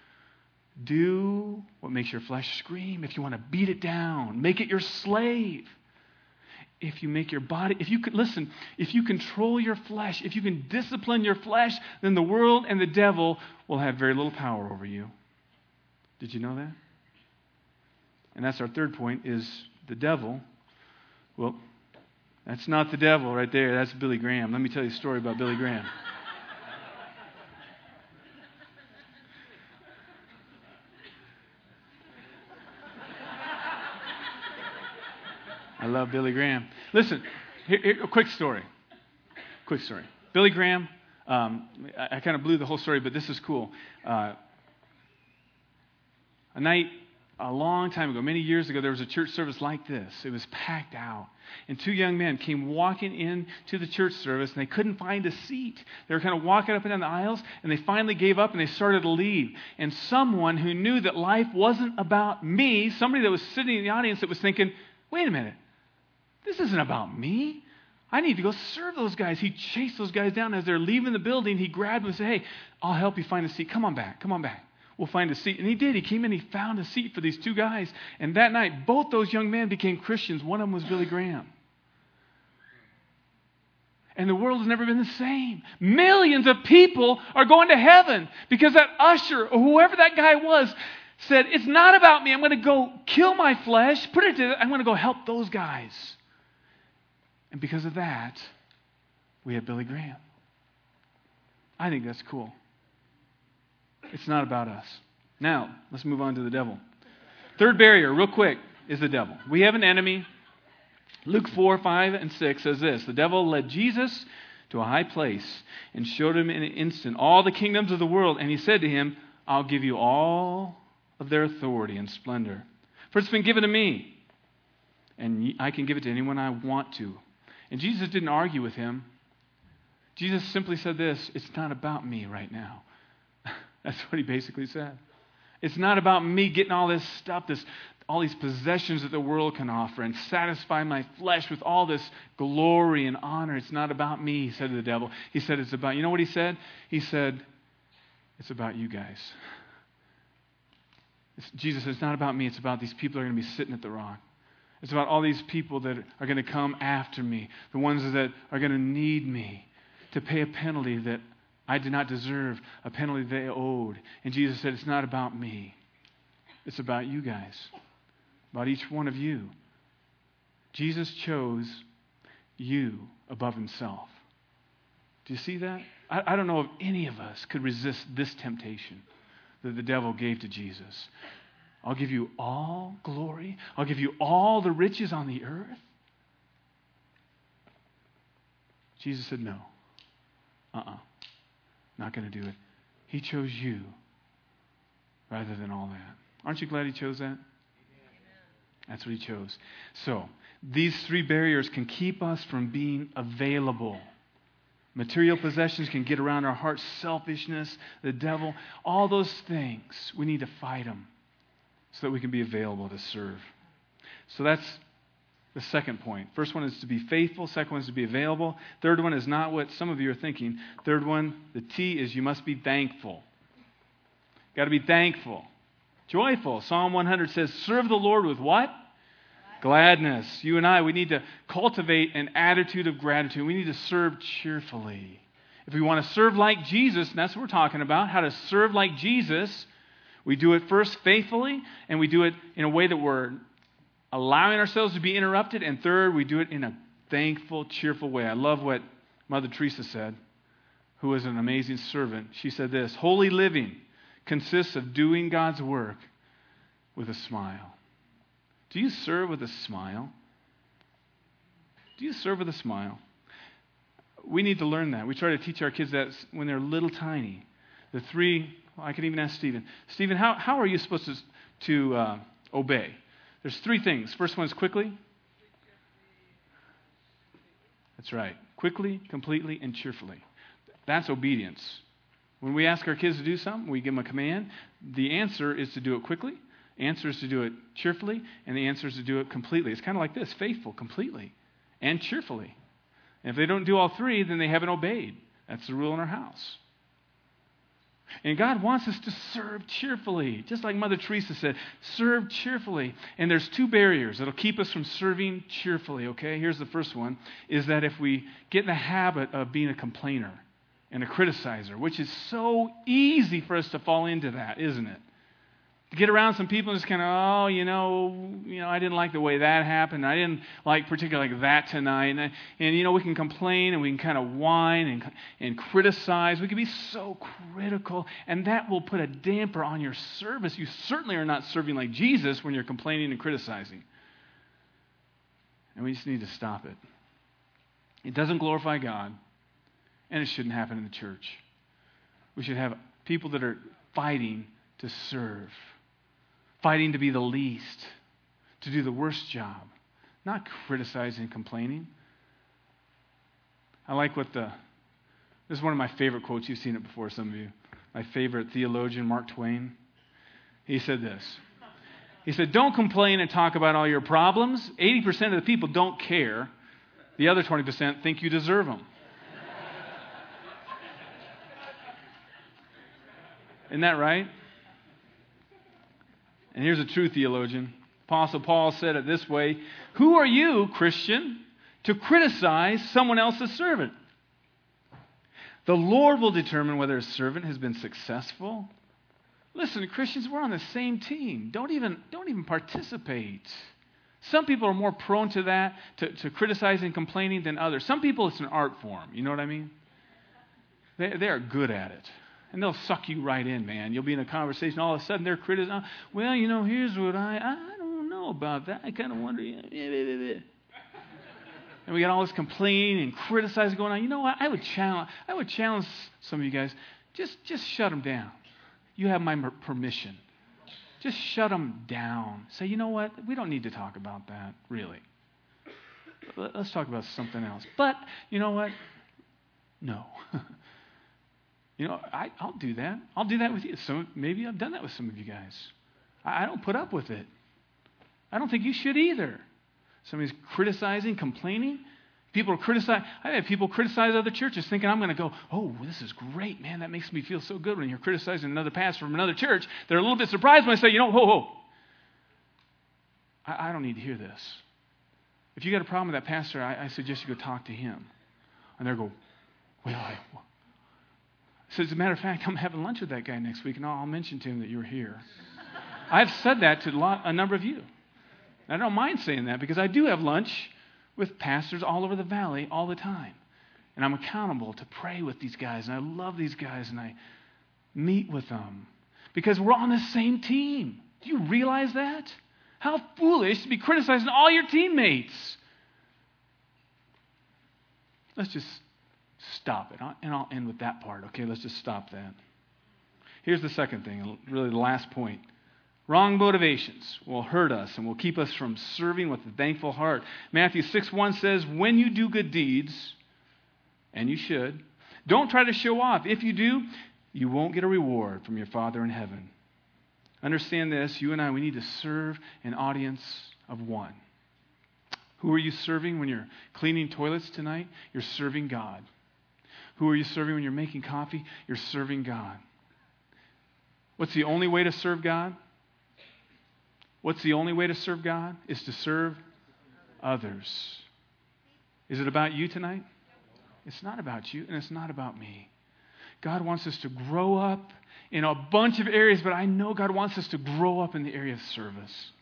Do what makes your flesh scream. If you want to beat it down, make it your slave. If you make your body, if you control your flesh, if you can discipline your flesh, then the world and the devil will have very little power over you. Did you know that? And that's our third point, is the devil. Well, that's not the devil right there. That's Billy Graham. Let me tell you a story about Billy Graham. I love Billy Graham. Listen, here, a quick story. Billy Graham, I kind of blew the whole story, but this is cool. A long time ago, many years ago, there was a church service like this. It was packed out. And two young men came walking into the church service, and they couldn't find a seat. They were kind of walking up and down the aisles, and they finally gave up, and they started to leave. And someone who knew that life wasn't about me, somebody that was sitting in the audience that was thinking, wait a minute, this isn't about me. I need to go serve those guys. He chased those guys down. As they're leaving the building, he grabbed them and said, hey, I'll help you find a seat. Come on back. We'll find a seat. And he did. He came in, he found a seat for these two guys. And that night, both those young men became Christians. One of them was Billy Graham. And the world has never been the same. Millions of people are going to heaven because that usher, or whoever that guy was, said, it's not about me. I'm going to go kill my flesh. I'm going to go help those guys. And because of that, we have Billy Graham. I think that's cool. It's not about us. Now, let's move on to the devil. Third barrier, real quick, is the devil. We have an enemy. Luke 4, 5, and 6 says this. The devil led Jesus to a high place and showed him in an instant all the kingdoms of the world. And he said to him, I'll give you all of their authority and splendor. For it's been given to me, and I can give it to anyone I want to. And Jesus didn't argue with him. Jesus simply said this, it's not about me right now. That's what he basically said. It's not about me getting all this stuff, all these possessions that the world can offer and satisfy my flesh with all this glory and honor. It's not about me, he said to the devil. He said, it's about, you know what he said? He said, it's about you guys. Jesus said, it's not about me. It's about these people that are going to be sitting at the rock. It's about all these people that are going to come after me, the ones that are going to need me to pay a penalty that I did not deserve, a penalty they owed. And Jesus said, it's not about me. It's about you guys, about each one of you. Jesus chose you above himself. Do you see that? I don't know if any of us could resist this temptation that the devil gave to Jesus. I'll give you all glory. I'll give you all the riches on the earth. Jesus said, no. Not going to do it. He chose you rather than all that. Aren't you glad he chose that? That's what he chose. So, these three barriers can keep us from being available. Material possessions can get around our heart's selfishness, the devil, all those things. We need to fight them so that we can be available to serve. So that's the second point. First one is to be faithful. Second one is to be available. Third one is not what some of you are thinking. Third one, the T is you must be thankful. Got to be thankful. Joyful. Psalm 100 says, serve the Lord with what? Gladness. You and I, we need to cultivate an attitude of gratitude. We need to serve cheerfully. If we want to serve like Jesus, and that's what we're talking about, how to serve like Jesus, we do it first faithfully, and we do it in a way that we're allowing ourselves to be interrupted, and third, we do it in a thankful, cheerful way. I love what Mother Teresa said, who was an amazing servant. She said this, holy living consists of doing God's work with a smile. Do you serve with a smile? Do you serve with a smile? We need to learn that. We try to teach our kids that when they're little tiny. I could even ask Stephen. Stephen, how are you supposed to obey? There's three things. First one is quickly. That's right. Quickly, completely, and cheerfully. That's obedience. When we ask our kids to do something, we give them a command. The answer is to do it quickly. The answer is to do it cheerfully. And the answer is to do it completely. It's kind of like this, faithful, completely, and cheerfully. And if they don't do all three, then they haven't obeyed. That's the rule in our house. And God wants us to serve cheerfully. Just like Mother Teresa said, serve cheerfully. And there's two barriers that'll keep us from serving cheerfully, okay? Here's the first one, is that if we get in the habit of being a complainer and a criticizer, which is so easy for us to fall into that, isn't it? To get around some people and just kind of, I didn't like the way that happened. I didn't like particularly like that tonight. And we can complain and we can kind of whine and criticize. We can be so critical, and that will put a damper on your service. You certainly are not serving like Jesus when you're complaining and criticizing. And we just need to stop it. It doesn't glorify God, and it shouldn't happen in the church. We should have people that are fighting to serve. Fighting to be the least, to do the worst job, not criticizing and complaining. I like this is one of my favorite quotes. You've seen it before, some of you. My favorite theologian, Mark Twain. He said this. He said, don't complain and talk about all your problems. 80% of the people don't care. The other 20% think you deserve them. Isn't that right? And here's a true theologian. Apostle Paul said it this way, who are you, Christian, to criticize someone else's servant? The Lord will determine whether a servant has been successful. Listen, Christians, we're on the same team. Don't even participate. Some people are more prone to that, to criticizing and complaining than others. Some people, it's an art form. You know what I mean? They are good at it. And they'll suck you right in, man. You'll be in a conversation, all of a sudden they're criticizing. Well, here's what I don't know about that. I kind of wonder. And we got all this complaining and criticizing going on. You know what? I would challenge some of you guys. Just shut them down. You have my permission. Just shut them down. Say, you know what? We don't need to talk about that, really. Let's talk about something else. But, you know what? No. I'll do that. I'll do that with you. So maybe I've done that with some of you guys. I don't put up with it. I don't think you should either. Somebody's criticizing, complaining. People are criticizing. I've had people criticize other churches thinking I'm going to go, oh, this is great, man. That makes me feel so good when you're criticizing another pastor from another church. They're a little bit surprised when I say, whoa. I don't need to hear this. If you got a problem with that pastor, I suggest you go talk to him. And they'll go, well, so as a matter of fact, I'm having lunch with that guy next week, and I'll mention to him that you're here. I've said that to a number of you. I don't mind saying that because I do have lunch with pastors all over the valley all the time. And I'm accountable to pray with these guys, and I love these guys, and I meet with them because we're on the same team. Do you realize that? How foolish to be criticizing all your teammates. Let's just stop it. And I'll end with that part. Okay, let's just stop that. Here's the second thing, really the last point. Wrong motivations will hurt us and will keep us from serving with a thankful heart. Matthew 6:1 says, when you do good deeds, and you should, don't try to show off. If you do, you won't get a reward from your Father in heaven. Understand this, you and I, we need to serve an audience of one. Who are you serving when you're cleaning toilets tonight? You're serving God. Who are you serving when you're making coffee? You're serving God. What's the only way to serve God? What's the only way to serve God? Is to serve others. Is it about you tonight? It's not about you, and it's not about me. God wants us to grow up in a bunch of areas, but I know God wants us to grow up in the area of service.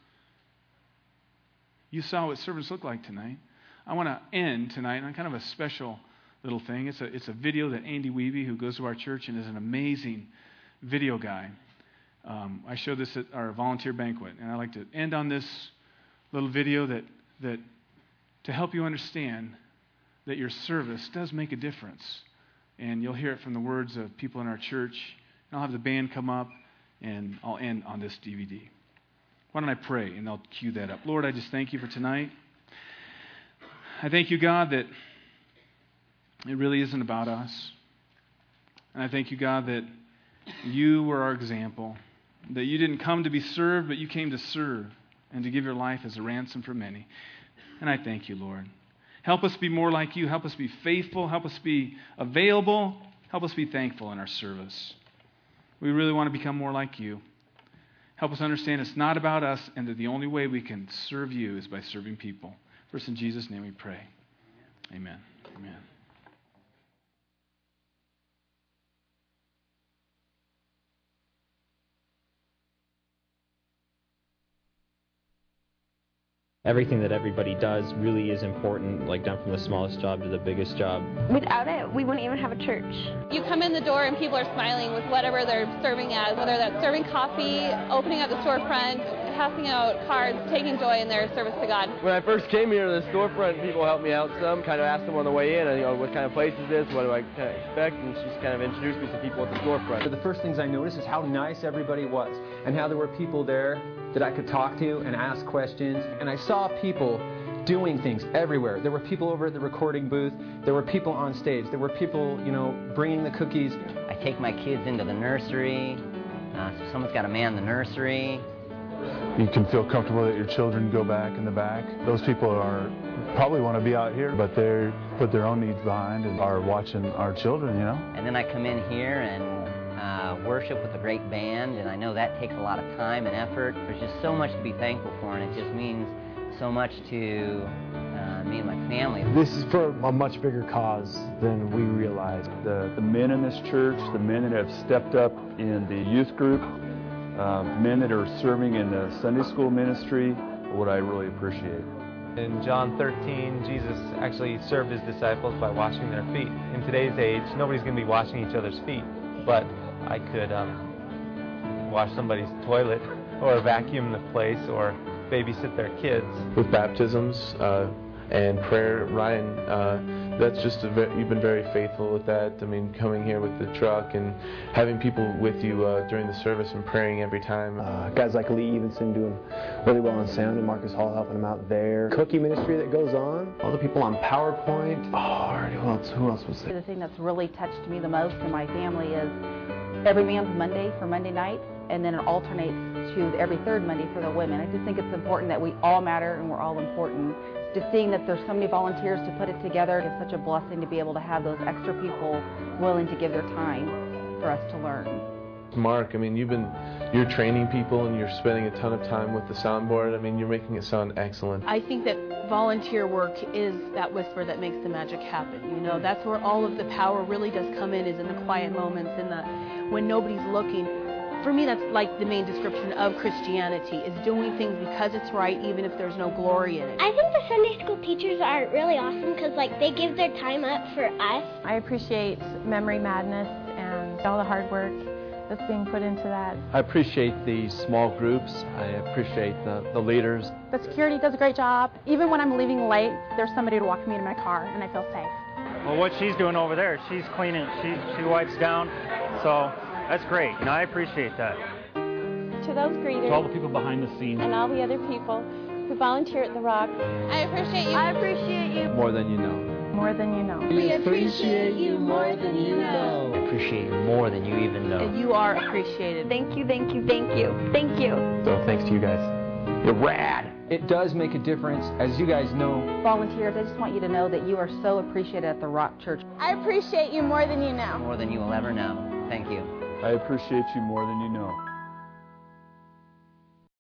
You saw what servants look like tonight. I want to end tonight on kind of a special little thing. It's a video that Andy Wiebe, who goes to our church and is an amazing video guy. I showed this at our volunteer banquet, and I like to end on this little video that to help you understand that your service does make a difference. And you'll hear it from the words of people in our church. And I'll have the band come up, and I'll end on this DVD. Why don't I pray, and I'll cue that up. Lord, I just thank you for tonight. I thank you, God, that it really isn't about us. And I thank you, God, that you were our example, that you didn't come to be served, but you came to serve and to give your life as a ransom for many. And I thank you, Lord. Help us be more like you. Help us be faithful. Help us be available. Help us be thankful in our service. We really want to become more like you. Help us understand it's not about us, and that the only way we can serve you is by serving people. First, in Jesus' name we pray. Amen. Amen. Everything that everybody does really is important, like done from the smallest job to the biggest job. Without it, we wouldn't even have a church. You come in the door and people are smiling with whatever they're serving as, whether that's serving coffee, opening up the storefront, passing out cards, taking joy in their service to God. When I first came here to the storefront, people helped me out some, kind of asked them on the way in, what kind of place is this, what do I kind of expect, and she's kind of introduced me to people at the storefront. The first things I noticed is how nice everybody was, and how there were people there that I could talk to and ask questions, and I saw people doing things everywhere. There were people over at the recording booth, there were people on stage, there were people, bringing the cookies. I take my kids into the nursery, so someone's got to man the nursery. You can feel comfortable that your children go back in the back. Those people probably want to be out here, but they put their own needs behind and are watching our children, And then I come in here and worship with a great band, and I know that takes a lot of time and effort. There's just so much to be thankful for, and it just means so much to me and my family. This is for a much bigger cause than we realize. The men in this church, the men that have stepped up in the youth group, men that are serving in the Sunday school ministry, are what I really appreciate. In John 13, Jesus actually served his disciples by washing their feet. In today's age, nobody's going to be washing each other's feet, but I could wash somebody's toilet or vacuum the place or babysit their kids. With baptisms and prayer, Ryan, that's just you've been very faithful with that. I mean, coming here with the truck and having people with you during the service and praying every time. Guys like Lee Evenson doing really well on sound, and Marcus Hall helping them out there. Cookie ministry that goes on. All the people on PowerPoint. Oh, who else was there? The thing that's really touched me the most in my family is every man's Monday for Monday nights, and then it alternates to every third Monday for the women. I just think it's important that we all matter and we're all important. Just seeing that there's so many volunteers to put it together is such a blessing to be able to have those extra people willing to give their time for us to learn. Mark, I mean, you're training people and you're spending a ton of time with the soundboard. I mean, you're making it sound excellent. I think that volunteer work is that whisper that makes the magic happen. You know, that's where all of the power really does come in, is in the quiet moments, when nobody's looking. For me, that's like the main description of Christianity, is doing things because it's right, even if there's no glory in it. I think the Sunday school teachers are really awesome because, they give their time up for us. I appreciate Memory Madness and all the hard work that's being put into that. I appreciate the small groups. I appreciate the leaders. The security does a great job. Even when I'm leaving late, there's somebody to walk me to my car, and I feel safe. Well, what she's doing over there, she's cleaning. She wipes down, so that's great. And I appreciate that. To those greeters. To all the people behind the scenes. And all the other people who volunteer at The Rock. I appreciate you. I appreciate you. More than you know. More than you know. We appreciate you more than you know. I appreciate you more than you even know. And you are appreciated. Thank you, thank you, thank you, thank you. So thanks to you guys. You're rad. It does make a difference, as you guys know. Volunteers, I just want you to know that you are so appreciated at the Rock Church. I appreciate you more than you know. More than you will ever know. Thank you. I appreciate you more than you know.